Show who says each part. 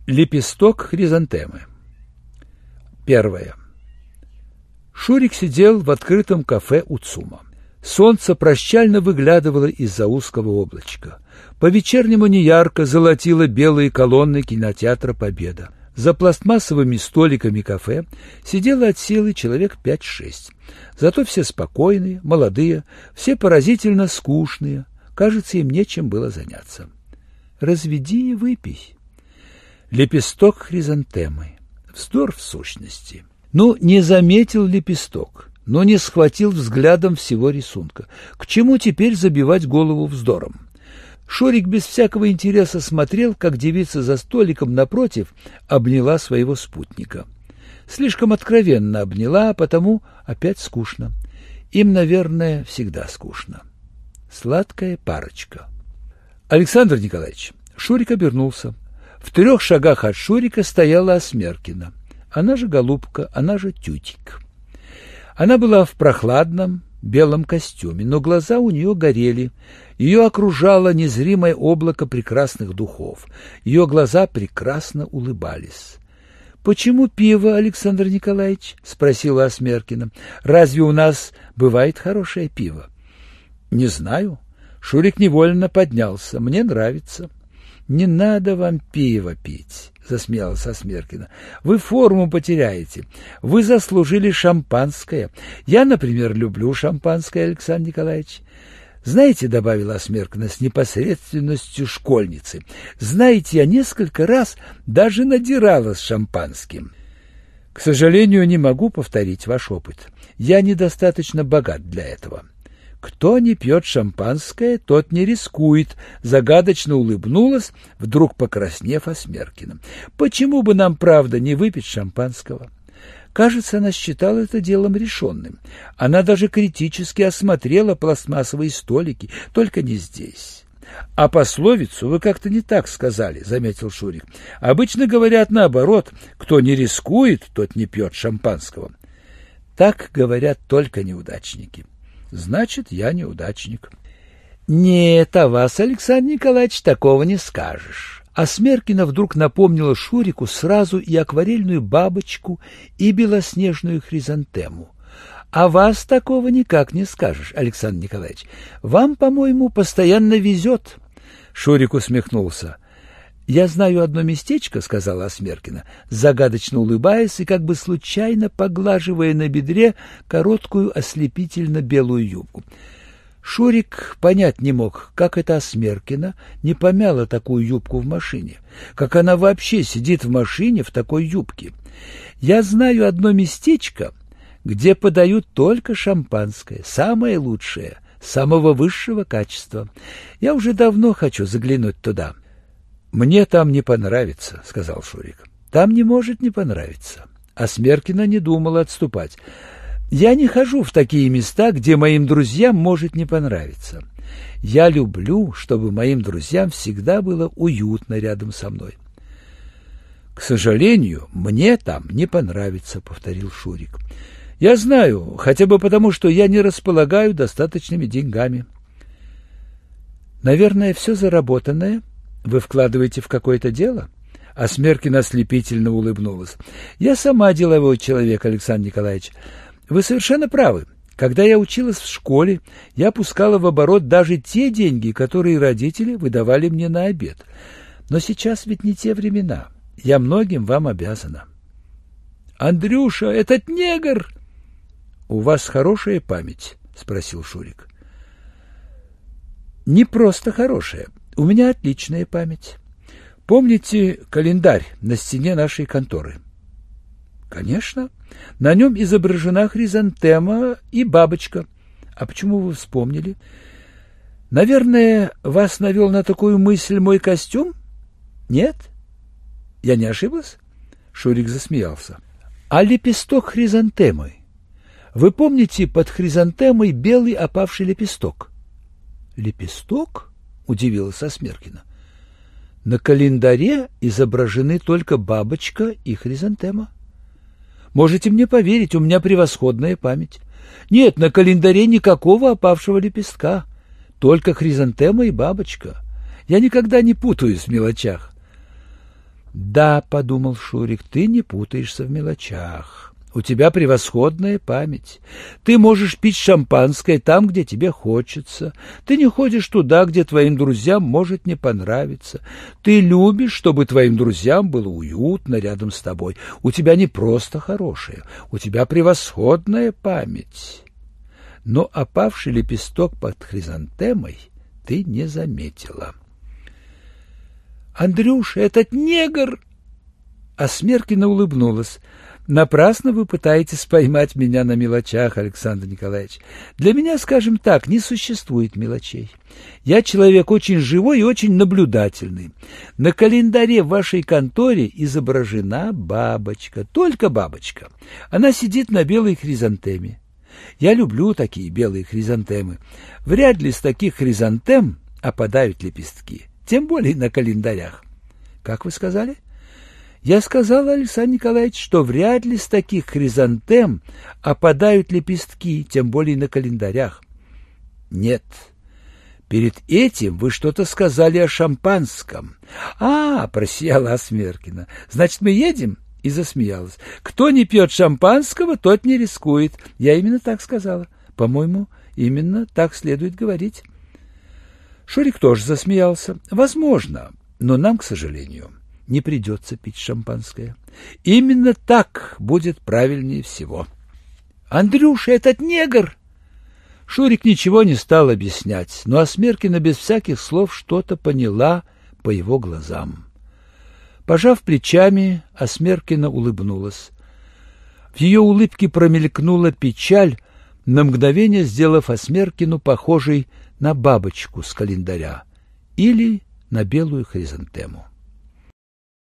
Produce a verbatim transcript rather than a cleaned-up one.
Speaker 1: Лепесток хризантемы. Первое. Шурик сидел в открытом кафе у ЦУМа. Солнце прощально выглядывало из-за узкого облачка. По-вечернему неярко золотило белые колонны кинотеатра «Победа». За пластмассовыми столиками кафе сидело от силы человек пять-шесть. Зато все спокойные, молодые, все поразительно скучные. Кажется, им нечем было заняться. «Разведи и выпей». Лепесток хризантемы. Вздор в сущности. Ну, не заметил лепесток, но не схватил взглядом всего рисунка. К чему теперь забивать голову вздором? Шурик без всякого интереса смотрел, как девица за столиком напротив обняла своего спутника. Слишком откровенно обняла, а потому опять скучно. Им, наверное, всегда скучно. Сладкая парочка. Александр Николаевич. Шурик обернулся. В трех шагах от Шурика стояла Осмеркина. Она же голубка, она же тютик. Она была в прохладном белом костюме, но глаза у нее горели. Ее окружало незримое облако прекрасных духов. Ее глаза прекрасно улыбались. — Почему пиво, Александр Николаевич? — спросила Осмеркина. — Разве у нас бывает хорошее пиво? — Не знаю. Шурик невольно поднялся. Мне нравится. — Не надо вам пиво пить, — засмеялась Осмеркина. — Вы форму потеряете. Вы заслужили шампанское. Я, например, люблю шампанское, Александр Николаевич. Знаете, — добавила Осмеркина с непосредственностью школьницы, — знаете, я несколько раз даже надиралась шампанским. К сожалению, не могу повторить ваш опыт. Я недостаточно богат для этого. Кто не пьет шампанское, тот не рискует, — загадочно улыбнулась, вдруг покраснев Осмеркина. Почему бы нам, правда, не выпить шампанского? Кажется, она считала это делом решенным. Она даже критически осмотрела пластмассовые столики, только не здесь. — А пословицу вы как-то не так сказали, — заметил Шурик. — Обычно говорят наоборот: кто не рискует, тот не пьет шампанского. — Так говорят только неудачники. Значит, я неудачник. — Нет, о вас, Александр Николаевич, такого не скажешь. Осмеркина вдруг напомнила Шурику сразу и акварельную бабочку, и белоснежную хризантему. — О вас такого никак не скажешь, Александр Николаевич. Вам, по-моему, постоянно везет. Шурик усмехнулся. — Я знаю одно местечко, — сказала Осмеркина, загадочно улыбаясь и как бы случайно поглаживая на бедре короткую ослепительно-белую юбку. Шурик понять не мог, как эта Осмеркина не помяла такую юбку в машине, как она вообще сидит в машине в такой юбке. Я знаю одно местечко, где подают только шампанское, самое лучшее, самого высшего качества. Я уже давно хочу заглянуть туда. — Мне там не понравится, — сказал Шурик. — Там не может не понравиться. Осмеркина не думала отступать. — Я не хожу в такие места, где моим друзьям может не понравиться. Я люблю, чтобы моим друзьям всегда было уютно рядом со мной. — К сожалению, мне там не понравится, — повторил Шурик. — Я знаю, хотя бы потому, что я не располагаю достаточными деньгами. — Наверное, все заработанное вы вкладываете в какое-то дело? Осмеркина ослепительно улыбнулась. — Я сама деловой человек, Александр Николаевич. Вы совершенно правы. Когда я училась в школе, я пускала в оборот даже те деньги, которые родители выдавали мне на обед. Но сейчас ведь не те времена. Я многим вам обязана. — Андрюша, этот негр! — У вас хорошая память? — спросил Шурик. — Не просто хорошая. У меня отличная память. Помните календарь на стене нашей конторы? — Конечно. На нем изображена хризантема и бабочка. А почему вы вспомнили? — Наверное, вас навел на такую мысль мой костюм? — Нет? Я не ошиблась? Шурик засмеялся. — А лепесток хризантемы? Вы помните под хризантемой белый опавший лепесток? — Лепесток? — удивилась Осмеркина. — На календаре изображены только бабочка и хризантема. Можете мне поверить, у меня превосходная память. Нет, на календаре никакого опавшего лепестка, только хризантема и бабочка. Я никогда не путаюсь в мелочах. — «Да, — подумал Шурик, — ты не путаешься в мелочах. У тебя превосходная память. Ты можешь пить шампанское там, где тебе хочется. Ты не ходишь туда, где твоим друзьям может не понравиться. Ты любишь, чтобы твоим друзьям было уютно рядом с тобой. У тебя не просто хорошая, у тебя превосходная память. Но опавший лепесток под хризантемой ты не заметила». «Андрюша, этот негр!» А Смеркина улыбнулась. «Напрасно вы пытаетесь поймать меня на мелочах, Александр Николаевич. Для меня, скажем так, не существует мелочей. Я человек очень живой и очень наблюдательный. На календаре в вашей конторе изображена бабочка, только бабочка. Она сидит на белой хризантеме. Я люблю такие белые хризантемы. Вряд ли с таких хризантем опадают лепестки, тем более на календарях». «Как вы сказали?» «Я сказала, Александр Николаевич, что вряд ли с таких хризантем опадают лепестки, тем более на календарях». «Нет, перед этим вы что-то сказали о шампанском». «А, — просияла Осмеркина, — значит, мы едем?» И засмеялась. «Кто не пьет шампанского, тот не рискует». Я именно так сказала. По-моему, именно так следует говорить. Шурик тоже засмеялся. «Возможно, но нам, к сожалению, не придется пить шампанское. Именно так будет правильнее всего». «Андрюша, этот негр!» Шурик ничего не стал объяснять, но Осмеркина без всяких слов что-то поняла по его глазам. Пожав плечами, Осмеркина улыбнулась. В ее улыбке промелькнула печаль, на мгновение сделав Осмеркину похожей на бабочку с календаря или на белую хризантему.